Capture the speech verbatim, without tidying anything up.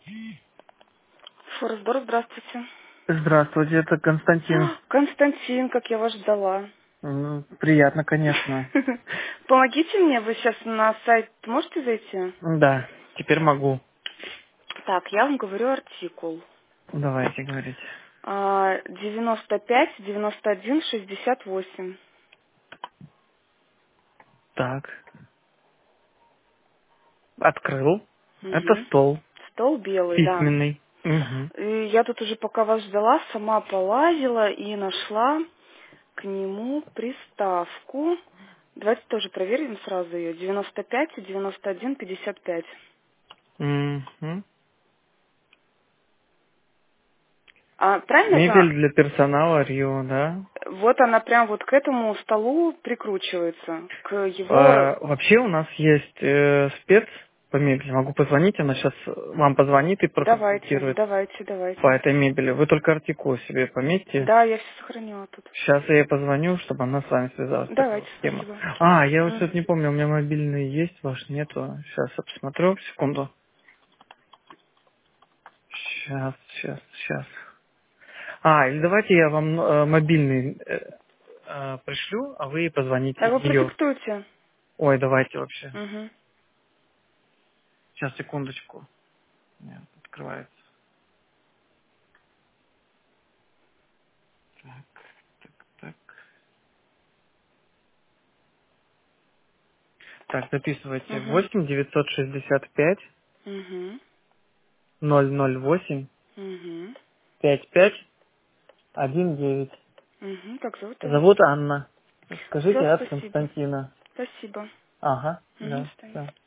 Форсбор, здравствуйте. Здравствуйте, это Константин. А, Константин, как я вас ждала. Ну, приятно, конечно. Помогите мне, вы сейчас на сайт можете зайти? Да, теперь могу. Так, я вам говорю артикул. Давайте говорить. А, девяносто пять девяносто один шестьдесят восемь. Так, открыл. Это Угу. стол Стол белый, да. письменный. Угу. И я тут уже пока вас ждала, сама полазила и нашла к нему приставку. Давайте тоже проверим сразу ее. девяносто пять девяносто один пятьдесят пять. Угу. А, правильно Мебель же? для персонала Рио, да? Вот она прям вот к этому столу прикручивается, к его... А, вообще у нас есть э, спец по мебели. Могу позвонить, она сейчас вам позвонит и Давайте, проконсультирует давайте, по давайте. этой мебели. Вы только артикул себе пометьте. Да, я все сохранила тут. Сейчас я ей позвоню, чтобы она с вами связалась. Давайте, Такая схема. спасибо. А, я вот М. что-то не помню, у меня мобильный есть, ваш нету. Сейчас я посмотрю, секунду. Сейчас, сейчас, сейчас. А, или давайте я вам э, мобильный э, э, пришлю, а вы ей позвоните Так вы ее. продиктуйте. Ой, давайте вообще. Угу. Сейчас, секундочку. Нет, открывается. Так, так, так. Так, записывайте. Угу. восемь девятьсот шестьдесят пять Угу. ноль ноль восемь Угу. пять пять один девять. Угу. Как зовут ее? Зовут Анна. Все, Скажите от спасибо. Константина. Спасибо. Ага, Угу, да, встань. все.